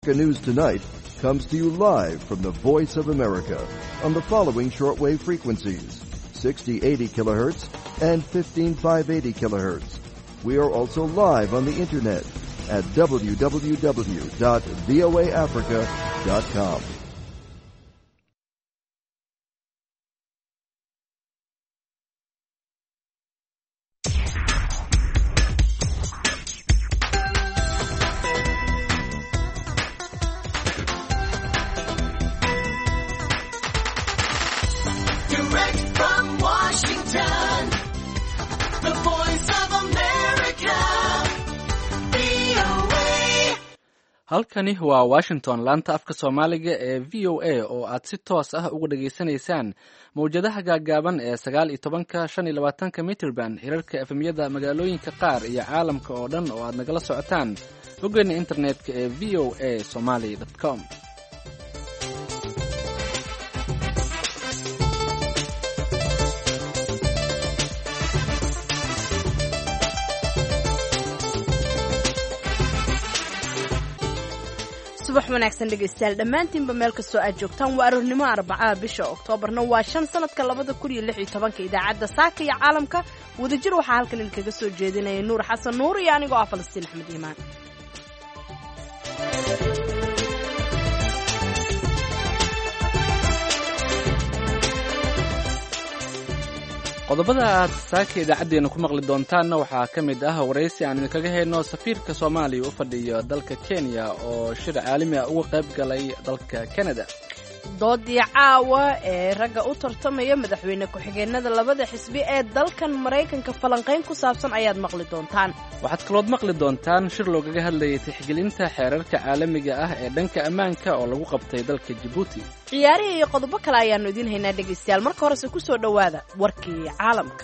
News Tonight comes to you live from the Voice of America on the following shortwave frequencies, 6080 kilohertz and 15580 kilohertz. We are also live on the internet at www.voaafrica.com. halkani waa Washington, laanta afka Soomaaliga ee VOA oo aad si toos ah uga dhageysanaysaan mowjadaha gaagaaban ee 19-25 meterband hirarka efemyada magaalooyinka qaar iyo caalamka oo dhan oo aad nagala socotaan boggeena internetka ee voasomali.com. subax wanaagsan dhegaystayaal dhammaantiinba meel kastoo aad joogtaan waa aroornimo Arbacada bisha Oktoobarna waa 5 sanadka 2016 idaacadda saaka iyo caalamka wadajir waxaa halkan idinkaga soo jeedinaya Nuur Xasan Nuur iyo anigoo ah Falastiin Axmed Iimaan. qodobada aad saaka idaacadeena ku maqli doontaanna waxaa ka mid ah waraysi aan idinkaga hayno safiirka Soomaaliya u fadhiyo dalka Kenya oo shir caalami ah uga qayb galay dalka Canada. doodii caawa ee ragga u tartamaya madaxweyne ku-xigeenada labada xisbi ee dalkan Mareykanka falanqeyn ku saabsan ayaad maqli doontaan. waxaad kaloo maqli doontaan shir loogaga hadlayay tixgelinta xeerarka caalamiga ah ee dhanka ammaanka oo lagu qabtay dalka Djibouti. ciyaarihi iyo qodobo kale ayaanu idin haynaa dhegaystayaal, marka horese ku soo dhawaada warkii caalamka.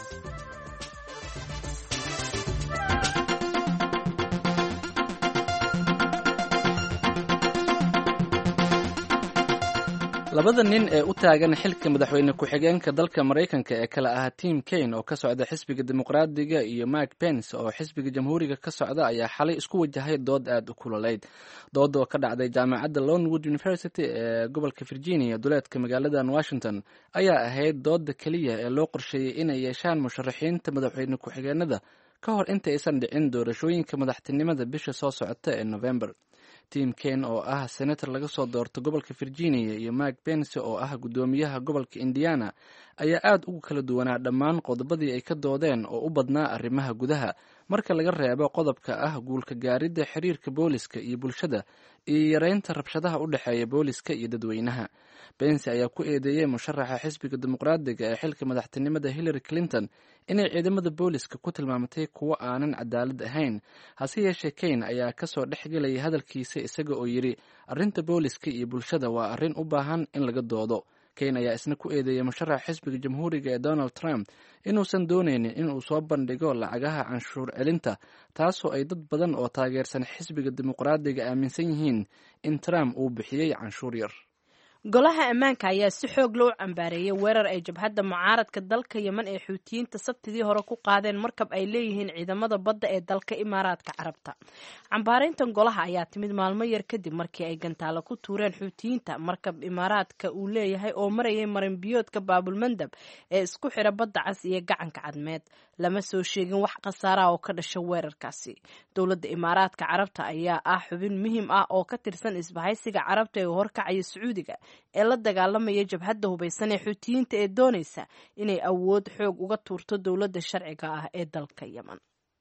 labada nin ee u taagan xilka madaxweyne ku-xigeenka dalka Mareykanka ee kala ah Tim Kaine oo ka socda xisbiga dimuqraadiga iyo Mike Pence oo xisbiga jamhuuriga ka socda ayaa xalay isku wajahay dood aad u kululayd. dood oo ka dhacday jaamacadda Lownwood University ee gobolka Virginia duleedka magaalada Washington ayaa ahayd dooda kaliya ee loo qorsheeyay inay yeeshaan musharaxiinta madaxweyne ku-xigeenada ka hor inta aysan dhicin doorashooyinka madaxtinimada bisha soo socota ee November. Tim Kaine oo ah senator laga soo doorto gobolka Virginia iyo Mike Pence oo ah gudoomiyaha gobolka Indiana ayaa aad ugu kala duwanaa dhammaan qodobadii ay ka doodeen oo u badnaa arrimaha gudaha marka laga reebo qodobka ah guulka gaaridda xiriirka booliska iyo bulshada iyo yareynta rabshadaha u dhexeeya booliska iyo dadweynaha. Pence ayaa ku eedeeyay musharaxa xisbiga dimuqraadiga ee xilka madaxtinimada Hillary Clinton inay ciidamada booliska ku tilmaamatay kuwo aanan cadaalad ahayn. hase yeeshee Kaine ayaa kasoo dhexgelayay hadalkiisa isaga oo yidhi arrinta booliska iyo bulshada waa arrin u baahan in laga doodo. Kaine ayaa isna ku eedeeyay musharaxa xisbiga jamhuuriga ee Donald Trump inuusan dooneynin inuu soo bandhigo lacagaha canshuur celinta, taasoo ay dad badan oo taageersan xisbiga dimuqraadiga aaminsan yihiin in Trump uu bixiyey canshuur yar. golaha ammaanka ayaa si xoog loo cambaareeyay weerar ay jabhadda mucaaradka dalka Yemen ee Xuutiyiinta Sabtidii hore ku qaadeen markab ay leeyihiin ciidamada badda ee dalka Imaaraadka Carabta. cambaareyntan golaha ayaa timid maalmo yar kadib markii ay gantaalo ku tuureen Xuutiyiinta markab Imaaraadka uu leeyahay oo marayay marin biyoodka Baabul Mandab ee isku xira badda Cas iyo gacanka Cadmeed. lama soo sheegin wax khasaara oo ka dhashay weerarkaasi. dowladda Imaaraadka Carabta ayaa ah xubin muhiim ah oo ka tirsan isbahaysiga Carabta ee horkacaya Sacuudiga ee la dagaalamaya jabhadda hubaysan ee Xuutiyiinta ee doonaysa inay awood xoog uga tuurto dowladda sharciga ah ee dalka Yemen.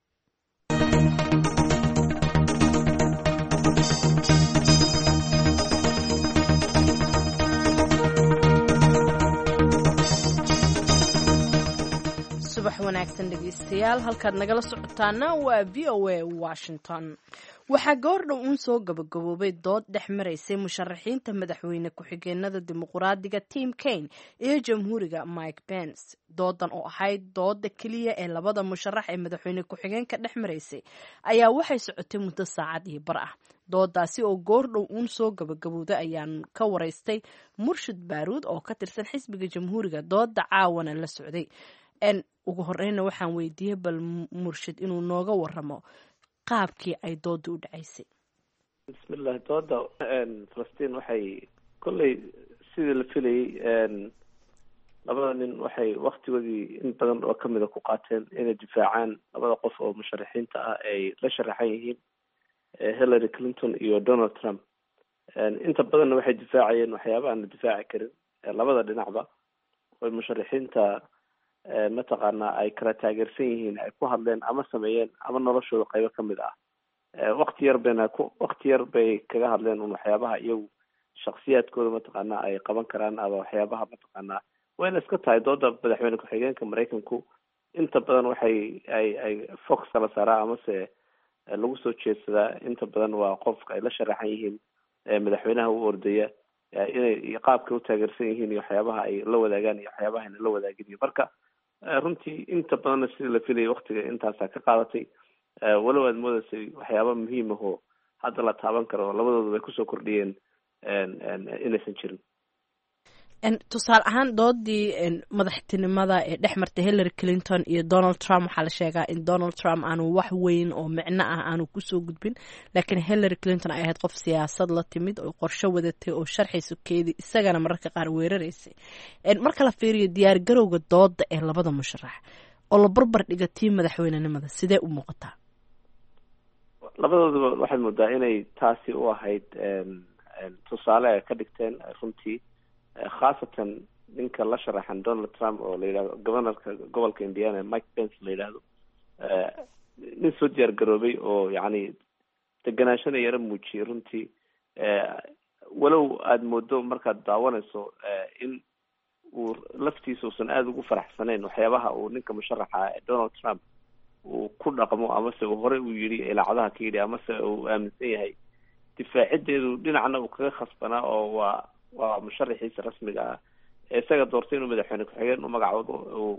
subax wanaagsan dhegaystayaal, halkaad nagala socotaana waa VOA Washington. waxaa goordhow uun soo gabagaboobay dood dhex maraysay musharaxiinta madaxweyne ku-xigeenada dimuqraadiga Tim Kaine iyo jamhuuriga Mike Pence. doodan oo ahayd dooda keliya ee labada musharax ee madaxweyne ku-xigeenka dhex maraysay ayaa waxay socotay muddo saacad iyo bar ah. doodaasi oo goordhow uun soo gabagabowday ayaan ka waraystay Murshid Baaruud oo ka tirsan xisbiga jamhuuriga dooda caawana la socday. ugu horeyna waxaan weydiiyey bal Murshid inuu nooga waramo qaabkii ay doodu u dhacaysay. bismillah. dooda falastiin waxay kolley sidii la filayay labada nin waxay waktigoodii in badan oo kamida ku qaateen inay difaacaan labada qof oo musharaxiinta ah ay la sharaxan yihiin Hillary Clinton iyo Donald Trump. inta badanna waxay difaacayeen waxyaaba aan la difaaci karin labada dhinacba oo musharaxiinta mataqaana ay kala taageersan yihiin ay ku hadleen ama sameeyeen ama noloshooda qaybo kamid ah. waqti yar bay kaga hadleen waxyaabaha iyagu shakhsiyaadkooda mataqaana ay qaban karaan ama waxyaabaha mataqaana wayna iska tahay dooda madaxweyne ku-xigeenka Mareykanku inta badan waxay ay fox kala saaraa amase lagu soo jeedsadaa inta badan waa qofka ay la sharaxan yihiin madaxweynaha u ordaya inay qaabka u taageersan yihiin iyo waxyaabaha ay la wadaagaan iyo waxyaabaha ayna la wadaagin. marka runtii inta badanna sidii la filayay waqtiga intaasaa ka qaadatay walow aad moodaysay waxyaaba muhiim ah oo hadda la taaban karo labadooda bay kusoo kordhiyeen inaysan jirin. tusaale ahaan doodii madaxtinimada ee dhex martay Hillary Clinton iyo Donald Trump waxaa la sheegaa in Donald Trump aanu wax weyn oo micno ah aanu kusoo gudbin, laakiin Hillary Clinton ay ahayd qof siyaasad la timid oo qorshe wadatay oo sharxaysa keedii isagana mararka qaar weeraraysay. marka la fiiriyo diyaar garowga dooda ee labada musharax oo la barbar dhiga tii madaxweynenimada sidee u muuqataa? labadooduba waxaad moodaa inay taasi u ahayd tusaale ay ka dhigteen runtii, khaasatan ninka la sharaxan Donald Trump oo la yidhahdo governorka gobolka Indiana Mike Pence la yidhahdo, nin soo diyaar garoobay oo yacni deganaashana yara muujiyay runtii, walow aada moodo markaad daawanayso in uu laftiisa uusan aada ugu faraxsanayn waxyaabaha uu ninka musharaxa Donald Trump uu ku dhaqmo amase uu horey u yidhi ilaacadaha ka yidhi amase uu aaminsan yahay difaacideedu dhinacna uu kaga khasbanaa oo waa musharaxiisa rasmiga ah ee isaga doortay inuu madaxweyne ku-xigeen u magacoodo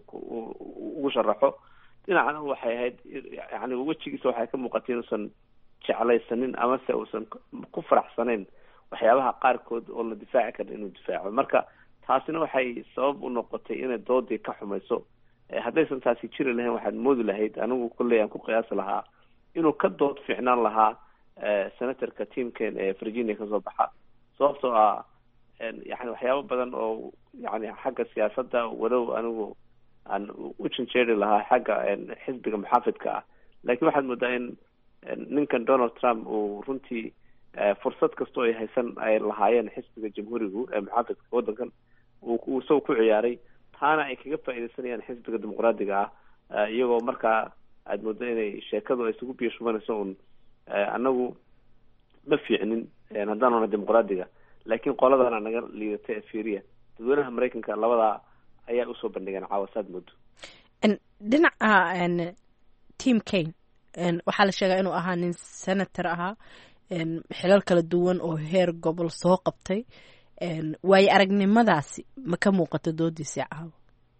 ugu sharaxo. dhinacna waxay ahayd yani wejigiisa waxay ka muuqatay inuusan jeclaysanin amase uusan ku faraxsanayn waxyaabaha qaarkood oo la difaaci karin inuu difaaco. marka taasina waxay sabab u noqotay inay doodii ka xumayso. haddaysan taasi jiri lahayn waxaad moodi lahayd, anigu kolley aan ku qiyaasi lahaa inuu ka dood fiicnaan lahaa senatorka Tim Kaine ee Virginia kasoo baxa, sababtoo ah yani waxyaabo badan oo yani xagga siyaasadda walow anigu aan u janjeeri lahaa xagga xisbiga muxaafidka ah, laakiin waxaad moodaa in ninkan Donald Trump uu runtii fursad kastoo ay haysan ay lahaayeen xisbiga jamhuurigu ee muxaafidka waddankan uu isagu ku ciyaaray, taana ay kaga faa'iidaysanayaan xisbiga dimuqraadiga ah, iyagoo markaa aada moodo inay sheekadu ay isugu biyo shubanayso un anagu ma fiicnin haddaanuna dimuqraadiga, laakiin qoladana naga liidatay ee fiiriya dadweynaha Mareykanka labadaa ayaa usoo bandhigeen caawasaad muddo. dhinaca Tim Kaine waxaa la sheegaa inuu ahaa nin senator ahaa, xilal kala duwan oo heer gobol soo qabtay, waayo aragnimadaasi ma ka muuqato doodiisii caawa?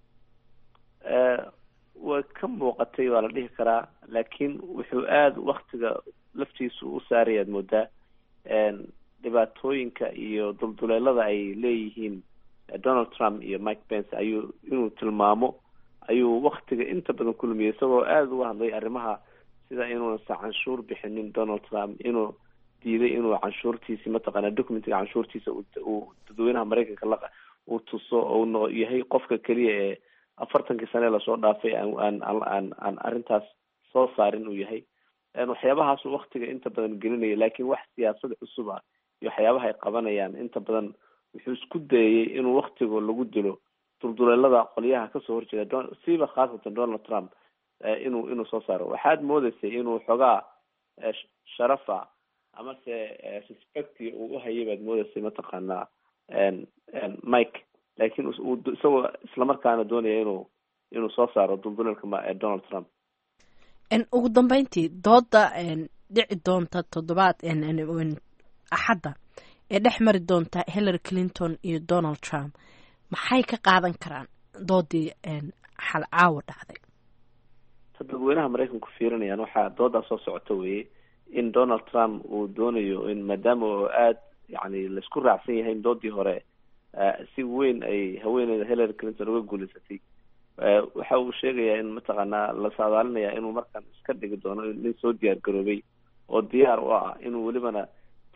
way ka muuqatay waa la dhihi karaa, laakiin wuxuu aada waktiga laftiisu u saaraya ad moodaa dhibaatooyinka iyo dulduleelada ay leeyihiin Donald Trump iyo Mike Pence inuu tilmaamo ayuu waktiga inta badan ku lumiyay, isagoo aada uga hadlay arrimaha sida inuusan canshuur bixinin Donald Trump, inuu diiday inuu canshuurtiisi mataqaana documentiga canshuurtiisa uu dadweynaha Mareykanka uu tuso oo yahay qofka keliya ee 40 sane lasoo dhaafay aan arrintaas soo saarin uu yahay. waxyaabahaas waktiga inta badan gelinaya, laakiin wax siyaasad cusub ah iyo waxyaabaha ay qabanayaan inta badan wuxuu isku dayay inuu waktiga lagu dilo dulduleelada qolyaha kasoo horjeeda siiba khaasatan Donald Trump inuu soo saaro. waxaad moodaysay inuu xogaa sharafa amase respect uu u hayay baad moodaysay mataqaanaa Mike, laakiin isagoo islamarkaana doonaya inuu soo saaro dulduleelka Donald Trump. ugu dambeyntii dooda dhici doonta toddobaad axadda ee dhex mari doonta Hillary Clinton iyo Donald Trump maxay ka qaadan karaan doodii xal caawa dhacday? dadweynaha Mareykanku fiirinayaan waxaa doodaa soo socota weeye in Donald Trump uu doonayo in maadaama oo aada yani laisku raacsan yahay in doodii hore si weyn ay haweeneyda Hillary Clinton uga guuleysatay, waxa uu sheegayaa in mataqaanaa la saadaalinaya inuu markaan iska dhigi doono nin soo diyaar garoobay oo diyaar u ah inuu welibana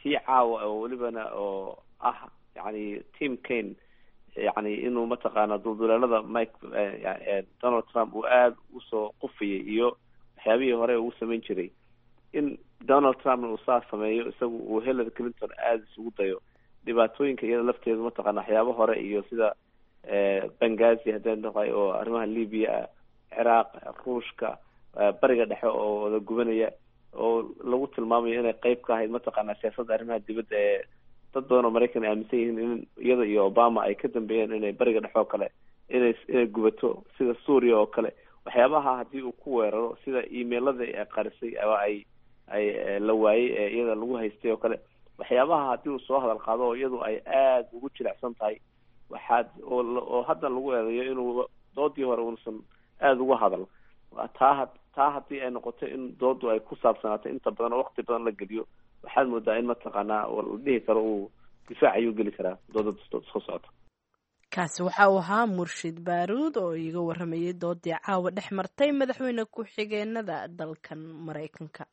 tii caawa oo welibana oo ah yani Tim Kaine yani inuu mataqaana duldulaalada Donald Trump uu aad usoo qufiyay iyo waxyaabihii hore uu samayn jiray in Donald Trump uu saa sameeyo isagu uu Hillary Clinton aad isugu dayo dhibaatooyinka iyada lafteedu mataqaana waxyaabo hore iyo sida Benghazi haddaan noqday oo arrimaha Libya, Ciraaq, Ruushka, bariga dhexe oo wada gubanaya oo lagu tilmaamayo inay qayb ka ahayd mataqaana siyaasadda arrimaha dibadda ee dad badan oo Maraykan aaminsan yihiin in iyada iyo Obama ay ka dambeeyeen inay bariga dhexe oo kale inay gubato sida Suuriya oo kale waxyaabaha haddii uu ku weeraro sida emailada ay qarisay ama ay la waayay ee iyada lagu haystay oo kale waxyaabaha haddii uu soo hadal qaado oo iyadu ay aad ugu jilicsan tahay oo hadda lagu eedeeyo inuu doodii hore uusan aad uga hadal taa haddii ay noqoto in doodu ay ku saabsanaato inta badan oo waqti badan la geliyo waxaad moodaa in mataqaanaa la dhihi karo uu difaac ayuu geli karaa doodada soo socota. kaasi waxa uu ahaa Murshid Baaruud oo iga waramayay doodii caawa dhex martay madaxweyne ku-xigeenada dalkan Mareykanka.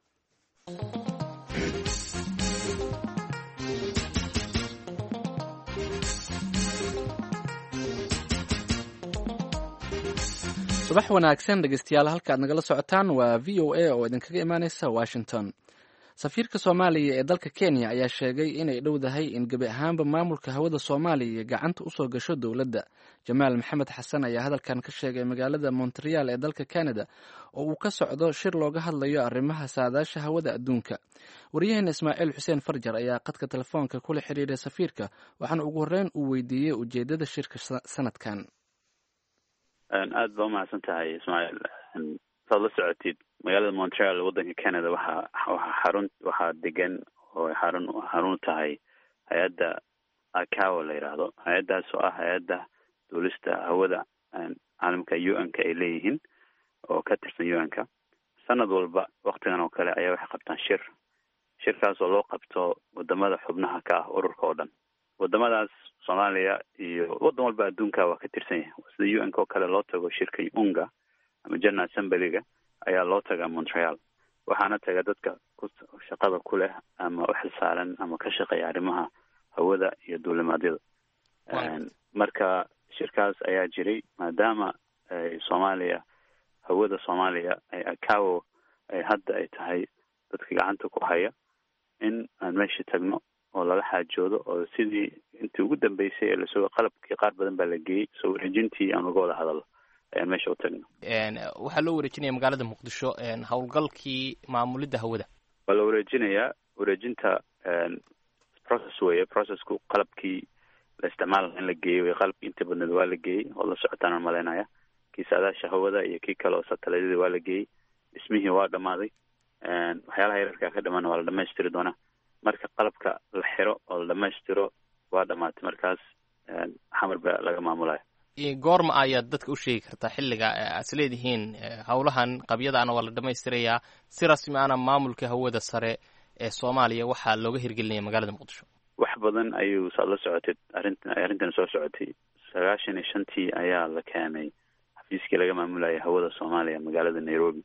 subax wanaagsan dhegeystayaal halka aad nagala socotaan waa VOA oo idinkaga imaaneysa Washington. safiirka Soomaaliya ee dalka Kenya ayaa sheegay inay dhowdahay in gabi ahaanba maamulka hawada Soomaaliya gacanta u soo gasho dowladda. Jamaal Maxamed Xasan ayaa hadalkan ka sheegay magaalada Montreal ee dalka Canada oo uu ka socdo shir looga hadlayo arrimaha saadaasha hawada adduunka. Wariyaheena Ismaaciil Xuseen Farjar ayaa qadka telefoonka kula xiriiray safiirka waxaana ugu horreyn uu weydiiyey ujeedada shirka sanadkan. aad baa umahadsan tahay Ismaaciil. saad la socotid magaalada Montreal wadanka Canada waxaa degan oo xarun tahay hay-adda ICAO la yiraahdo. hay-addaas oo ah hay-adda duulista hawada caalamka UN-ka ay leeyihiin oo ka tirsan UN-ka. sanad walba waqtigan oo kale ayaa waxay qabtaan shirkaas oo loo qabto wadamada xubnaha ka ah ururka oo dhan. wadamadaas Soomaaliya iyo wadan walba adduunka waa ka tirsan yahay. sida UN-ka oo kale loo tago shirka UNGA ama General Assembly-ga ayaa loo tagaa Montreal. waxaana taga dadka shaqada ku leh ama u xilsaaran ama ka shaqeeya arrimaha hawada iyo duulimaadyada. marka shirkaas ayaa jiray maadaama Soomaaliya hawada Soomaaliya ay ICAO ay hadda ay tahay dadka gacanta ku haya in aan meesha tagno oo lala xaajoodo oo sidii intii ugu dambeysay ee lasoo qalabkii qaar badan baa la geeyey soo wareejintii aan uga wada hadalno ayaan meesha u tagno. waxaa loo wareejinaya magaalada Muqdisho howlgalkii maamulidda hawada. waa la wareejinayaa wareejinta processku qalabkii la isticmaalaha in la geeyo qalabkii inta badneed waa la geeyey oo la socotaan malaynaya kii saadaasha hawada iyo kii kale oo satellite waa la geeyey dhismihii waa dhamaaday waxyaalaha yararka ka dhamaan waa la dhamaystiri doonaa marka qalabka la xiro oo la dhamaystiro waa dhamaatay markaas xamar baa laga maamulaya. goorma ayaad dadka u sheegi kartaa xilliga aad leedihiin howlahan qabyadaana waa la dhamaystirayaa si rasmi ahna maamulka hawada sare ee Soomaaliya waxaa looga hirgelinaya magaalada Muqdisho? wax badan ayuu saad la socotay arrintan soo socotay 95 ayaa la keenay xafiiskii laga maamulayay hawada Soomaaliya magaalada Nairobi.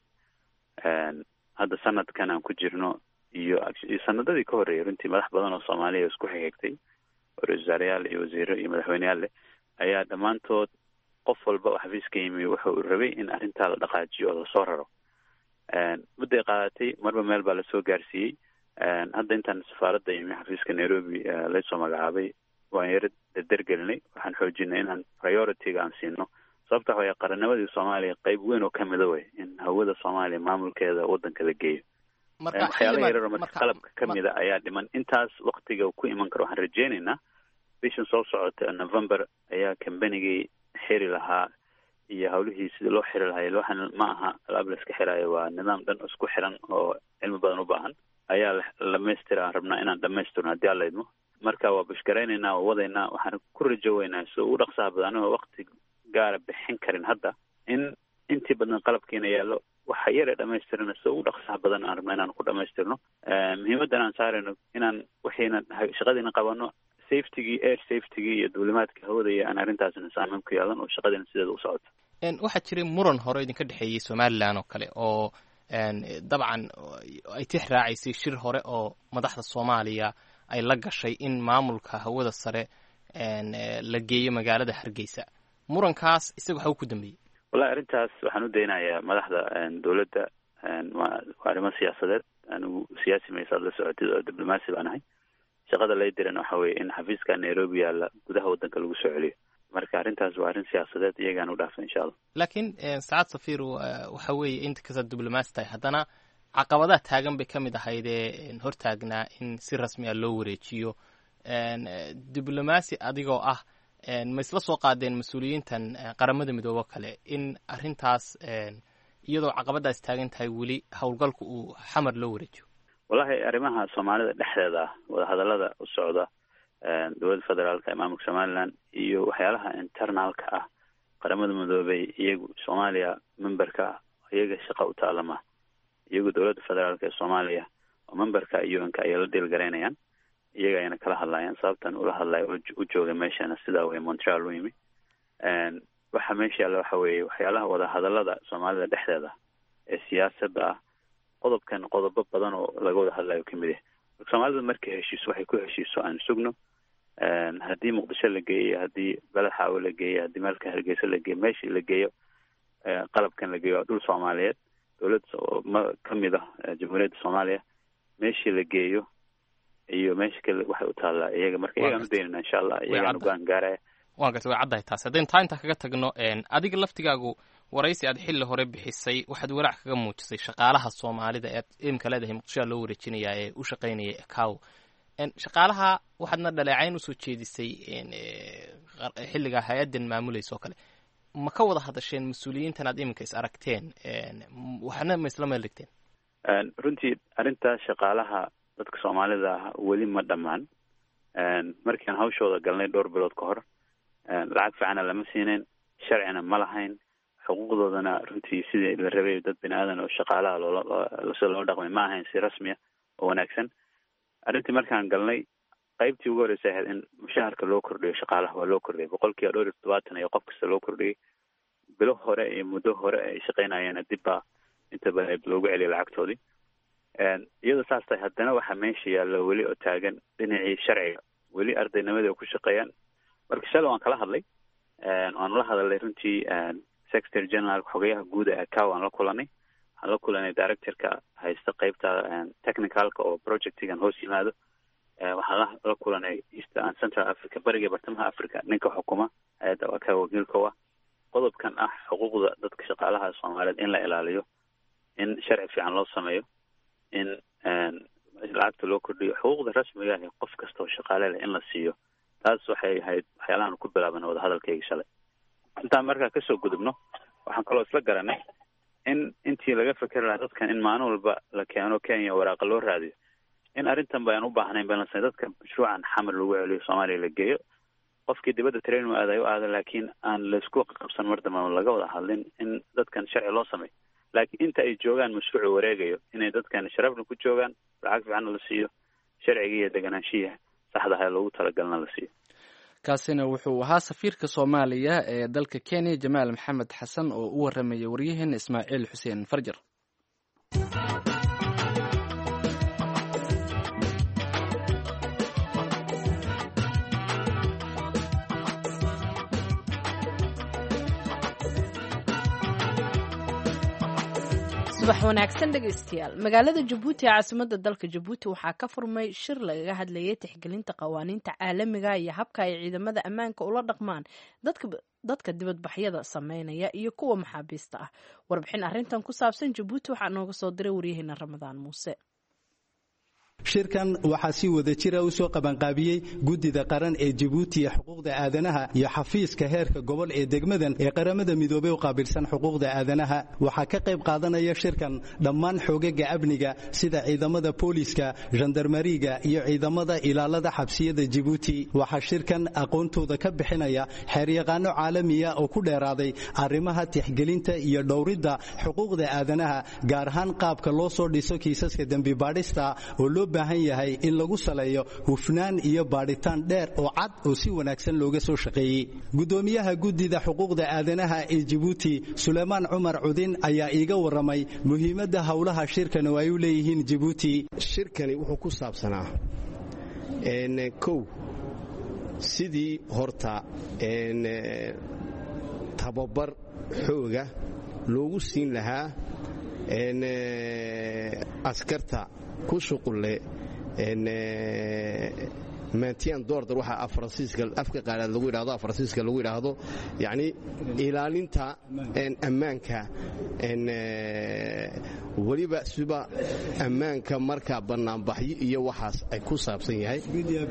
hadda sanadkan aan ku jirno iyo sanadadii ka horeeyay runtii madax badan oo Soomaaliya isku xigtay wasaarayaal iyo wasiiro iyo madaxweyneyaal ayaa dhammaantood qof walba oo xafiiska yimi wuxuu rabay in arrintaa la dhaqaajiyo oo la soo raro. mudday qaadatay marba meel baa la soo gaarsiiyey. hadda intaan safaaradda yimi xafiiska Nairobi la soo magacaabay waan yar dardargelinay waxaan xoojinay inaan priority-ga aan siino sababta way qarannimadii Soomaaliya qayb weyn oo kamid ah in hawada Soomaaliya maamulkeeda wadanka la geeyo. marka qalabka kamid ah ayaa dhiman intaas waqtiga ku iman karo waxaan rajeynaynaa bishan soo socota November ayaa kambanigii xiri lahaa iyo hawlihii sidii loo xiri lahaa waxaan ma aha alaab la iska xiraayo waa nidaam dhan isku xiran oo cilmi badan u baahan ayaa la dhamaystiraa rabnaa inaan dhamaystirno haddii alla idmo marka waa bashkaraynaynaa oo wadaynaa waxaan ku rajooweynaa soo u dhaqsaha badan oo waqti gaara bixin karin hadda in intii badan qalabkiina yaallo waxa yar ee dhamaystirna soo u dhaqsaha badan aan rabnaa inaan ku dhamaystirno. muhiimadan aan saarayno inaan wixiina shaqadiina qabano safety-gii air safety-gii iyo duulimaadka hawada iyo aan arrintaasna saameyn ku yeelan oo shaqadiina sideeda u socoto. waxaa jiray muran hore idinka dhexeeyay Somaliland oo kale oo dabcan ay tix raacaysay shir hore oo madaxda Soomaaliya ay la gashay in maamulka hawada sare la geeyo magaalada Hargeysa murankaas isaga waxa uu ku dambeeyay wallahi arintaas waxaan u deenayaa madaxda dawladda waa arrimo siyaasadeed anigu siyaasi ma la socotid oo diblomaasi baan ahay shaqada la diran waxa weeye in xafiiska Nairobi yaala gudaha wadanka lagu soo celiyo marka arintaas waa arin siyaasadeed iyagaan u dhaafay insha Allah laakiin saacad safiir waxa weeye inta ka diblomaasi tahay haddana caqabadaha taagan bay kamid ahayd hortaagnaa in si rasmi ah loo wareejiyo diblomaasi adigoo ah ma isla soo qaadeen mas'uuliyiintan qaramada midoobo kale in arintaas iyadoo caqabadaas taagan tahay weli howlgalku uu xamar loo wareejiyo wallahi arrimaha Soomaalida dhexdeeda wada hadallada u socda dowladda federaalka maamulka Somaliland iyo waxyaalaha internalka ah qaramada midoobay iyagu Soomaaliya memberka iyaga shaqo u taalama iyagu dowladda federaalka ee Soomaaliya oo memberka UN-ka ay la deelgareynayaan iyaga ayna kala hadlayaan sababtan ula hadlay u jooga meeshana sida way Montreal u yimi waxa meesha la waxa weeye waxyaalaha wada hadallada Soomaalida dhexdeeda ee siyaasadda qodobo badan oo laga wada hadlayo kamid ah Soomaalida markay heshiis waxay ku heshiiso aan sugno haddii Muqdisho la geeyo haddii balad xaawo la geeyo haddii meelka Hargeysa la geeyo meeshii la geeyo qalabkan la geeyo dhul Soomaaliyeed dawladda kamid ah Jamhuuriyadda Soomaaliya meeshii la geeyo iyo meeshii kale waxay u taallaa iyaga marka iyaga u deynaa insha Allah iyaga gaan gaaraya waan gartay waa caddahay taas haddii inta kaga tagno adiga laftigaagu waraysi aad xilli hore bixisay waxaad walaac kaga muujisay shaqaalaha Soomaalida ee imka leedahay Muqdisho loo wareejinaya ee u shaqeynaya ECAO shaqaalaha waxaadna dhaleecayn u soo jeedisay xilliga hay'adan maamulayso kale ma ka wada hadasheen mas'uuliyiintan aad imka is aragteen waxna ma isla meel dhigteen runtii arinta shaqaalaha dadka Soomaalida weli ma dhamaan markaan hawshooda galnay dhowr bilood ka hor lacag fiican lama siineen sharcina ma lahayn xuquuqdoodana runtii sidii la rabay dad bini'aadan oo shaqaalaha loo dhaqmay ma ahayn si rasmi ah oo wanaagsan arintii markaan galnay qaybtii ugu horeysay ahayd in mushaharka loo kordhiyo shaqaalaha waa loo kordhiyay 70% iyo qof kasta loo kordhiyay bilo hore iyo muddo hore ay shaqeynayeen dib baa inta badan loogu celiyay lacagtoodii iyadoo saas tahay haddana waxaa meesha yaalla weli oo taagan dhinacii sharciga weli ardaynimadii ku shaqeeyaan marka shalay waan kala hadlay waan la hadalay runtii Secretary General xogayaha guud ee ECAO aan la kulanay directorka haysta qaybta technicalka oo projectigan hoos yimaado waxaan la kulanay East and Central Africa bariga bartamaha Africa ninka xukuma hay'adda ECAO wakiilka waa qodobkan ah xuquuqda dadka shaqaalaha Soomaaliyeed in la ilaaliyo in sharci fiican loo sameeyo in lacagta loo kordhiyo xuquuqda rasmiga ah qof kasta oo shaqaale leh in la siiyo taas waxay ahayd waxyaalahan ku bilaaban wada hadalkayga shalay intaan markaa kasoo gudubno waxaan kaloo isla garanay in intii laga fikir lahaa dadkan in maalin walba la keeno Kenya waraaqa loo raadiyo in arrintan baan u baahnayn balse dadka mashruucan xamar lagu celiyo Soomaaliya la geeyo qofkii dibadda training aadayo laakiin aan la isku qabsan martaba laga wada hadlin in dadkan sharci loo sameeyo laakiin inta ay joogaan mashruuc wareegayo inay dadkan sharafna ku joogaan lacag fiican la siiyo sharciga iyo deganaanshiyaha saxda ah loogu talagalna la siiyo kaasina wuxuu ahaa safiirka Soomaaliya ee dalka Kenya Jamaal Maxamed Xasan oo u waramayay waryaheena Ismaaciil Xuseen Farjar subax wanaagsan dhegeystayaal magaalada Jabuuti caasimadda dalka Jabuuti waxaa ka furmay shir lagaga hadlayay tixgelinta qawaaniinta caalamiga iyo habka ay ciidamada ammaanka ula dhaqmaan dadka dibadbaxyada sameynaya iyo kuwa maxaabiista ah warbixin arrintan ku saabsan Jabuuti waxaa nooga soo diray waryaheena Ramadaan Muuse shirkan waxaa si wada jira u soo qabanqaabiyey guddida qaran ee Djibouti ee xuquuqda aadanaha iyo xafiiska heerka gobol ee degmadan ee qaramada midoobay u qaabilsan xuquuqda aadanaha waxaa ka qayb qaadanaya shirkan dhammaan xogaga amniga sida ciidamada booliska gendarmeriga iyo ciidamada ilaalada xabsiyada Djibouti waxaa shirkan aqoontooda ka bixinaya xeeryaqaano caalamiya oo ku dheeraaday arrimaha tixgelinta iyo dhowridda xuquuqda aadanaha gaar ahaan qaabka loo soo dhiso kiisaska dambi baadhista oo loo baahan yahay in lagu saleeyo hufnaan iyo baadhitaan dheer oo cad oo si wanaagsan looga soo shaqeeyey. Gudoomiyaha guddida xuquuqda aadanaha ee Djibouti Sulaymaan Cumar Cudin ayaa iiga waramay muhiimadda hawlaha shirkan oo ay u leeyihiin Djibouti. Shirkani wuxuu ku saabsanaa kow sidii horta tababar xooga loogu siin lahaa askarta ku shuqulle maantiyan doordar waxaa afka qaalaad lagu yidhaahdo faransiiska lagu yidhaahdo yacni ilaalinta ammaanka weliba siba ammaanka marka bannaanbaxyo iyo waxaas ay ku saabsan yahay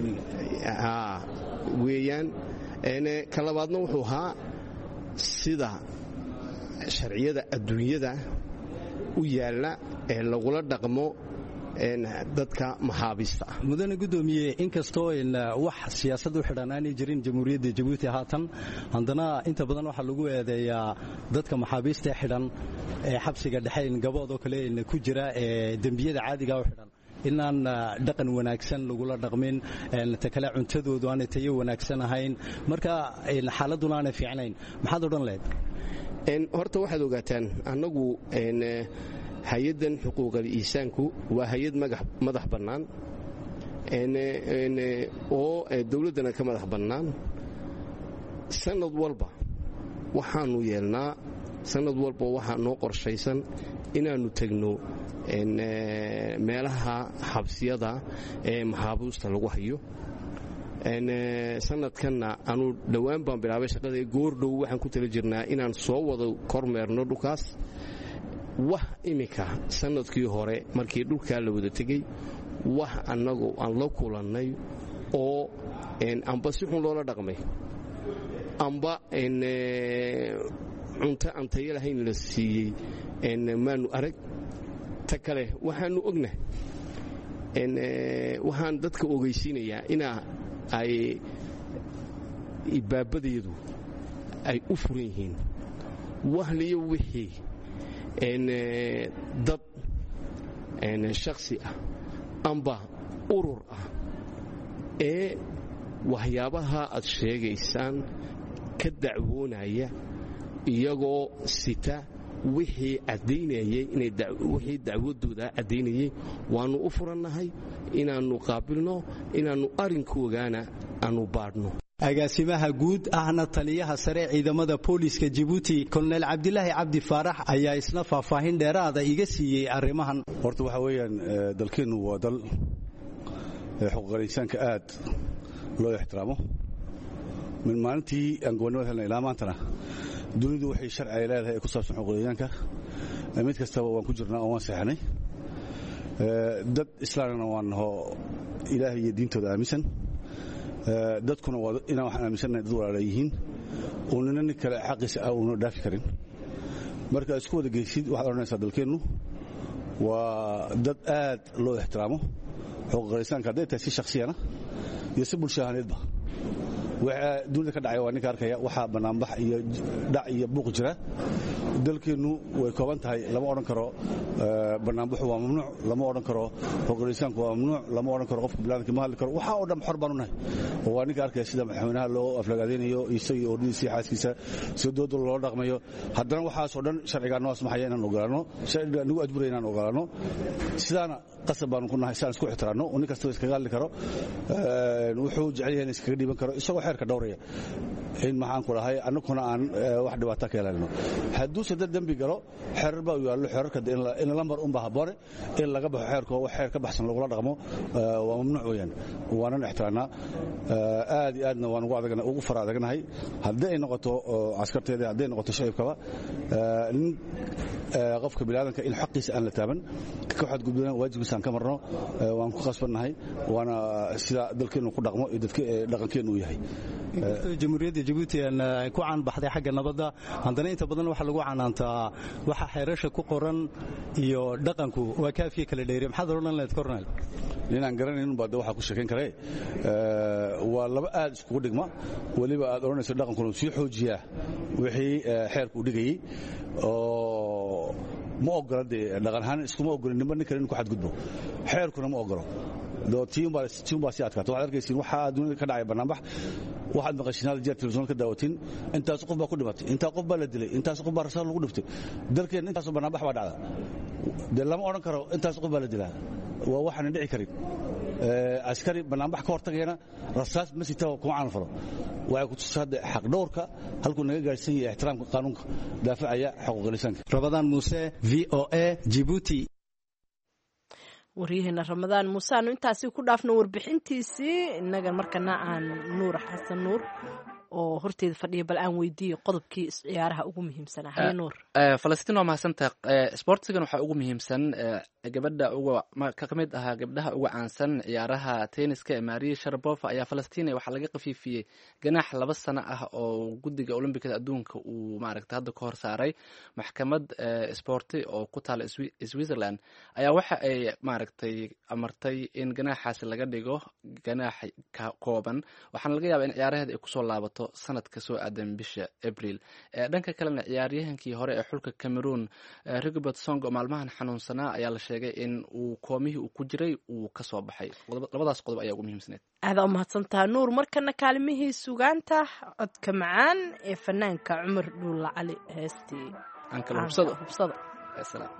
weeyaan ka labaadna wuxuu ahaa sida sharciyada adduunyada u yaalla ee lagula dhaqmo dadka maxaabiista ah. Mudane gudoomiye inkastoo wax siyaasad u xidhan aanay jirin jamhuuriyadda Djibouti haatan haddana inta badan waxa lagu eedeeyaa dadka maxaabiista xidhan ee xabsiga dhexe gabood oo kale ku jira ee dambiyada caadiga u xidhan inaan dhaqan wanaagsan lagula dhaqmin ta kale cuntadoodu aan tayo wanaagsan ahayn marka xaaladuna aan fiicnayn maxaad odhan lahayd? Horta waxaad ogaataan annagu hay-addan xuquuqal insaanku waa hay-ad madax bannaan oo dawladdana ka madax bannaan. sanad walba waxaannu yeelnaa sanad walba waxaa noo qorshaysan inaannu tegno meelaha xabsiyada ee maxaabiista lagu hayo. sanadkanna anu dhowaan baan bilaabay shaqada goordhow waxaan ku tala jirnaa inaan soo wada kormeerno dhulkaas. wax iminka sanadkii hore markii dhulkaa la wada tegey wax annagu aan la kulannay oo amba si xun loola dhaqmay amba cunto aan tayo lahayn la siiyey maanu arag. ta kale waxaannu ognahay waxaan dadka ogeysiinayaa inaa ay ibaabadeedu ay u furan yihiin wahliyo wixii dad shakhsi ah amba urur ah ee waxyaabaha aad sheegaysaan ka dacwoonaya iyagoo sita wixii caddaynayay wixii dacwadooda caddaynayay waannu u furannahay inaannu qaabilno inaannu arrinkoogaana aanu baadhno. agaasimaha guud ahna taliyaha sare ciidamada booliska Djibouti Colonel Cabdilaahi Cabdi Faarax ayaa isna faahfaahin dheeraada iga siiyey arrimahan. Horta waxa weeyaan dalkeenu waa dal xuquuqul insaanka aad loo ixtiraamo. min maalintii aan go'aanada helnay ilaa maantana dunidu waxay sharci ay leedahay ee ku saabsan xuquuqul insaanka mid kastaba waan ku jirnaa oo waan saxnay. dad islaamna waan naho ilaahay iyo diintooda aaminsan. dadkuna waa inaan waxaan aaminsanahay dad walaala yihiin oo nin kale xaqiisa ah uuna dhaafi karin. marka isku wada geysid waxaad odhanaysaa dalkeennu waa dad aad loo ixtiraamo xuquuqul insaanka hadday tahay si shakhsiyana iyo si bulsho ahaaneedba. waxa dunida ka dhacay waa ninka arkaya waxa banaanbax iyo dhac iyo buuq jira. dalkeennu way kooban tahay lama odhan karo banaanbaxu waa mamnuuc lama odhan karo xuquuqul insaanku waa mamnuuc lama odhan karo qofka bilaadanka ma hadli karo waxa oo dhan xor baan u nahay. oo waa ninka arkaya sida madaxweynaha loo aflagaadeynayo isagii ordhiisa iyo xaaskiisa sida dooda loo dhaqmayo haddana waxaasoo dhan sharcigaa noo asmaxaya inaan ogolaano sharciga nagu ajburaya inaan ogolaano sidaana qasab baanu ku nahay saan isku ixtiraanno oo nin kastaba iskaga hadli karo wuxuu jecel yahay in iskaga dhiiban karo isagoo xeerka dhowraya in maxaan ku dhahay annaguna aan wax dhibaato ka yeelanno. hadduuse dad dembi galo xeerar baa u yaallo xeerarka in lambar unba habboone in laga baxo xeerka oo wax xeer ka baxsan lagula dhaqmo waa mamnuuc weeyaan waanan ixtiraannaa. aad iyo aadna waan ugu fara adagnahay haddii ay noqoto caskarteeda hadday noqoto shacibkaba nin qofka bilaadanka in xaqiisa aan la taaban ka xadgudbana waajibkiisaan ka marno waan ku qasbannahay waana sida dalkeennu ku dhaqmo iyo dhaqankeennu u yahay. inkastoo jamhuuriyadda Djibouti ku caan baxday xagga nabadda haddana inta badan waxa lagu canaantaa waxa xeerasha ku qoran iyo dhaqanku waa kaafiye kala dheeri maxaad odhan lahayd Colonel? ninaan garanayn baa waxa ku sheekayn kare waa laba aad isku dhigma waliba aad oranayso dhaqankuna sii xoojiyaa wixii xeerku dhigayay oo ma ogola dee dhaqan ahaan iskuma ogolin nimba nin kale inuu ku xadgudbo xeerkuna ma ogolo tiim baa sii adkaata waxaad arkaysiin waxaa dunida ka dhacay barnaamij waxaad maqashiin hal jeer telefisyoon ka daawatiin intaas qof baa ku dhimatay intaa qof baa la dilay intaas qof baa rasaas lagu dhiftay dalkeen intaas barnaamij baa dhacda dee lama odhan karo intaas qof baa la dilaa waa waxaan dhici karin askari barnaamij ka hortagayna rasaas ma sita kuma aan falo waxay ku tusay xaq dhowrka halkuu naga gaarsan yahay ixtiraamka qaanuunka daafacaya xuquuqul insaanka Ramadan Muuse VOA Djibouti waryaheena Ramadaan Muuse aanu intaasi ku dhaafno warbixintiisii inaga markana aan Nuur Xasan Nuur oo horteeda fadhiya bal aan weydiiyo qodobkii ciyaaraha ugu muhiimsanaa hay Nuur Falastiin waa mahadsantahay sportigan waxa ugu muhiimsan gabadha ka mid ahaa gabdhaha ugu caansan ciyaaraha tenniska ee Maria Sharapova ayaa Falastiin waxa laga qafiifiyay ganaax 2 sano ah oo guddiga Olombikada adduunka uu maaragtay hadda ka hor saaray maxkamad sporti oo ku taal Switzerland ayaa waxa ay maaragtay amartay in ganaaxaasi laga dhigo ganaax kooban waxaana laga yaabaa in ciyaaraheeda ay ku soo laabato sanadka soo aadan bisha April dhanka kalena ciyaaryahankii hore ee xulka Cameroon Rigobert Song oo maalmahan xanuunsanaa ayaa la sheegay in uu koomihii uu ku jiray uu ka soo baxay labadaas qodob ayaa ugu muhiimsaneed aad u mahadsantahay Nuur markana kaalmihii sugaanta codka macaan ee fanaanka Cumar Dhuulla Cali heestii aan kala hubsado salaam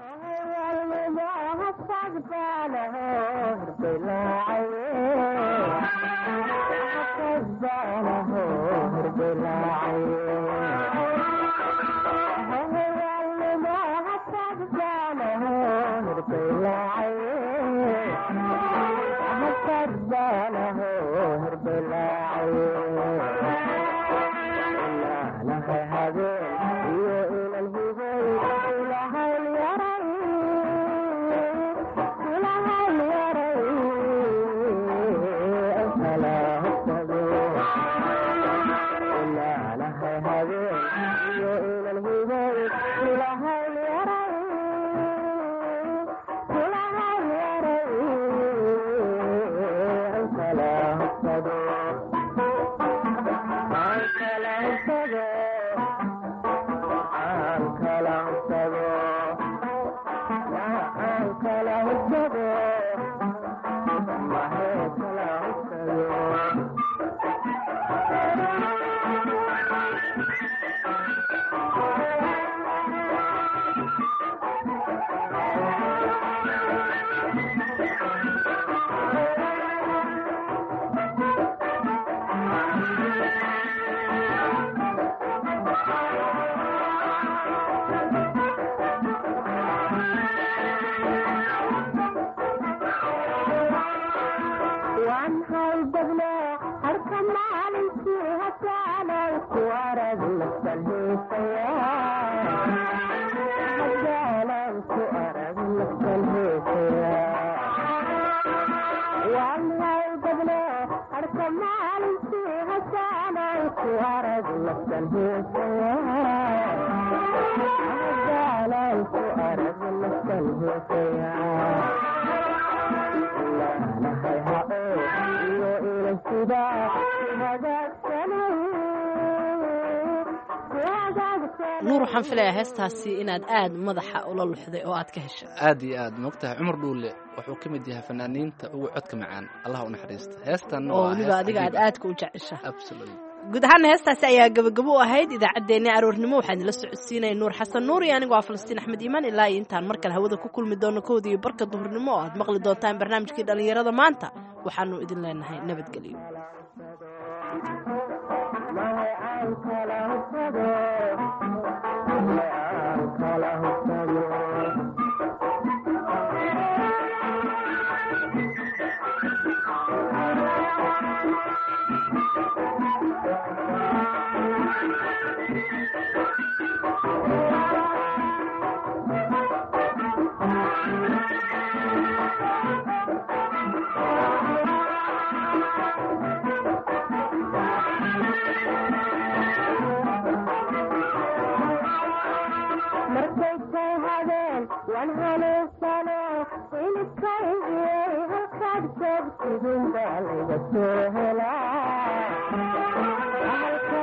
Nuur waxaan filayaa heestaasi inaad aad madaxa ula luxday oo aad ka heshay aad iyo aad moogtahay Cumar Dhuulle wuxuu ka mid yahay fanaaniinta ugu codka macaan Allah u naxariisto heestan oo waliba adiga aad ku jeceshahay absolutely guud ahaan heestaasi ayaa gabagabo u ahayd idaacadeena aroornimo waxaan la socodsiinay Nuur Xasan Nuur iyo aniga waa Falastiin Axmed Iimaan ilaa intaan markale hawada ku kulmi doono koodii barka duhurnimo oo aad maqli doontaan barnaamijkii dhalinyarada maanta waxaanu idin leenahay nabadgelyo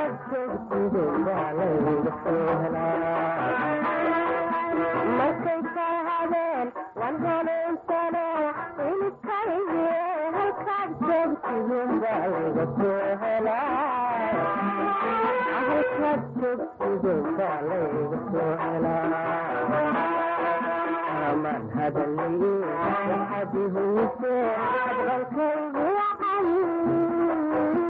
Markay هذا اللي يحدي هو